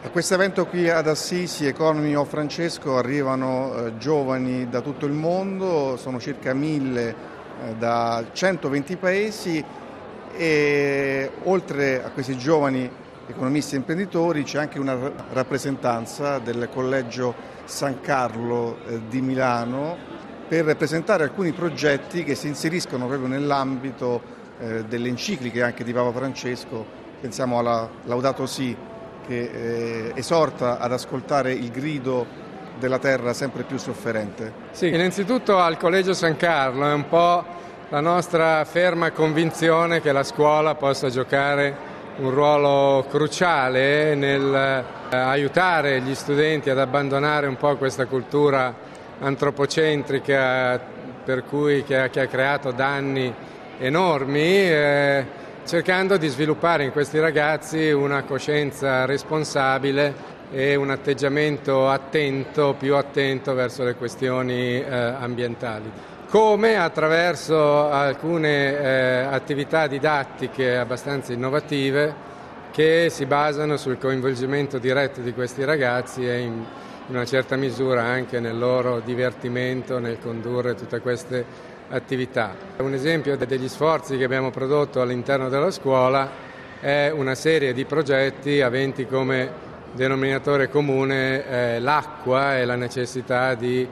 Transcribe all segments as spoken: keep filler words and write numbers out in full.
A questo evento qui ad Assisi, Economy of Francesco, arrivano eh, giovani da tutto il mondo, sono circa mille eh, da centoventi paesi e oltre a questi giovani economisti e imprenditori c'è anche una rappresentanza del Collegio San Carlo eh, di Milano per presentare alcuni progetti che si inseriscono proprio nell'ambito eh, delle encicliche anche di Papa Francesco. Pensiamo alla Laudato Si, che eh, esorta ad ascoltare il grido della terra sempre più sofferente. Sì, innanzitutto al Collegio San Carlo è un po' la nostra ferma convinzione che la scuola possa giocare un ruolo cruciale nel eh, aiutare gli studenti ad abbandonare un po' questa cultura antropocentrica per cui che ha, che ha creato danni enormi. Eh, cercando di sviluppare in questi ragazzi una coscienza responsabile e un atteggiamento attento, più attento verso le questioni eh, ambientali. Come attraverso alcune eh, attività didattiche abbastanza innovative che si basano sul coinvolgimento diretto di questi ragazzi e in, in una certa misura anche nel loro divertimento nel condurre tutte queste attività. Un esempio degli sforzi che abbiamo prodotto all'interno della scuola è una serie di progetti aventi come denominatore comune eh, l'acqua e la necessità di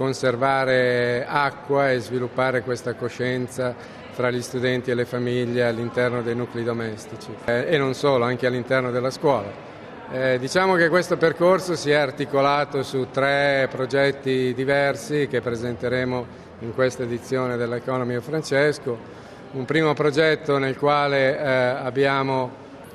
conservare acqua e sviluppare questa coscienza fra gli studenti e le famiglie all'interno dei nuclei domestici eh, e non solo, anche all'interno della scuola. Eh, diciamo che questo percorso si è articolato su tre progetti diversi che presenteremo in questa edizione dell'Economy of Francesco. Un primo progetto nel quale eh, abbiamo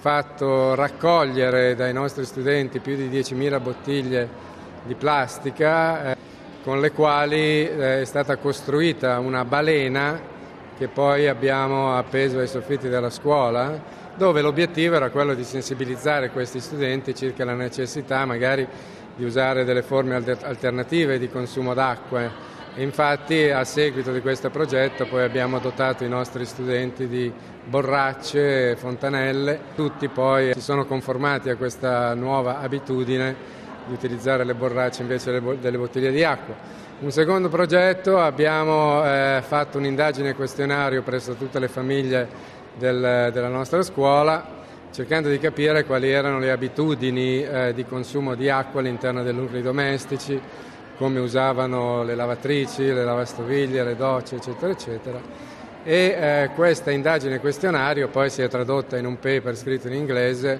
fatto raccogliere dai nostri studenti più di diecimila bottiglie di plastica eh, con le quali eh, è stata costruita una balena che poi abbiamo appeso ai soffitti della scuola, dove l'obiettivo era quello di sensibilizzare questi studenti circa la necessità magari di usare delle forme alternative di consumo d'acqua. Infatti a seguito di questo progetto poi abbiamo dotato i nostri studenti di borracce e fontanelle, tutti poi si sono conformati a questa nuova abitudine di utilizzare le borracce invece delle bottiglie di acqua. Un secondo progetto, abbiamo eh, fatto un'indagine questionario presso tutte le famiglie del, della nostra scuola, cercando di capire quali erano le abitudini eh, di consumo di acqua all'interno dei nuclei domestici, come usavano le lavatrici, le lavastoviglie, le docce, eccetera, eccetera. E eh, questa indagine questionario poi si è tradotta in un paper scritto in inglese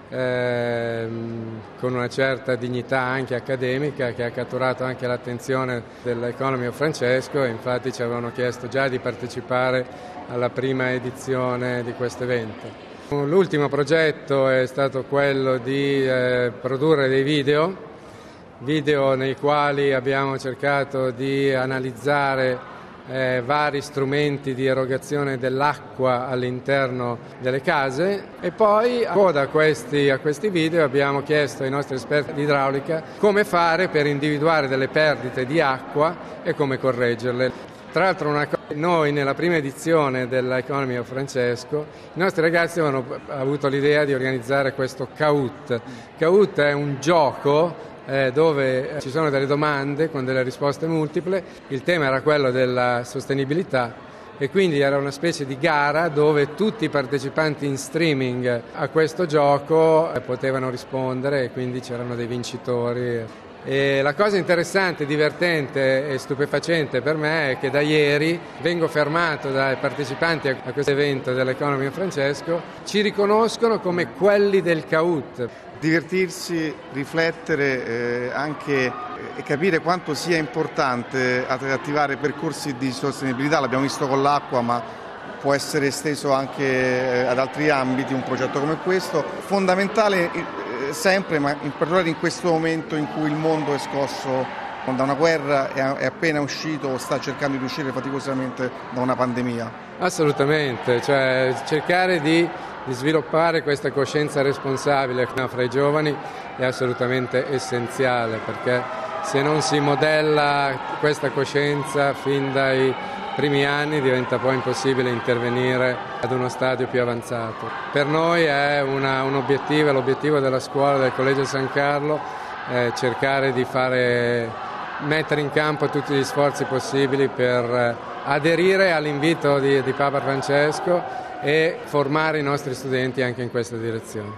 eh, con una certa dignità anche accademica che ha catturato anche l'attenzione dell'Economy of Francesco e infatti ci avevano chiesto già di partecipare alla prima edizione di questo evento. L'ultimo progetto è stato quello di eh, produrre dei video video nei quali abbiamo cercato di analizzare eh, vari strumenti di erogazione dell'acqua all'interno delle case e poi a coda a questi, a questi video abbiamo chiesto ai nostri esperti di idraulica come fare per individuare delle perdite di acqua e come correggerle. Tra l'altro una cosa, noi nella prima edizione dell'Economy of Francesco i nostri ragazzi avevano avuto l'idea di organizzare questo Kahoot. Kahoot è un gioco Eh, dove ci sono delle domande con delle risposte multiple, il tema era quello della sostenibilità e quindi era una specie di gara dove tutti i partecipanti in streaming a questo gioco eh, potevano rispondere e quindi c'erano dei vincitori. E la cosa interessante, divertente e stupefacente per me è che da ieri vengo fermato dai partecipanti a questo evento dell'Economy of Francesco, ci riconoscono come quelli del Kahoot. Divertirsi, riflettere eh, anche e capire quanto sia importante attivare percorsi di sostenibilità, l'abbiamo visto con l'acqua ma può essere esteso anche eh, ad altri ambiti un progetto come questo, fondamentale eh, sempre ma in particolare in questo momento in cui il mondo è scosso da una guerra, è appena uscito o sta cercando di uscire faticosamente da una pandemia. Assolutamente, cioè cercare di di sviluppare questa coscienza responsabile fra i giovani è assolutamente essenziale perché se non si modella questa coscienza fin dai primi anni diventa poi impossibile intervenire ad uno stadio più avanzato. Per noi è una, un obiettivo, l'obiettivo della scuola del Collegio San Carlo è cercare di fare, mettere in campo tutti gli sforzi possibili per aderire all'invito di, di Papa Francesco e formare i nostri studenti anche in questa direzione.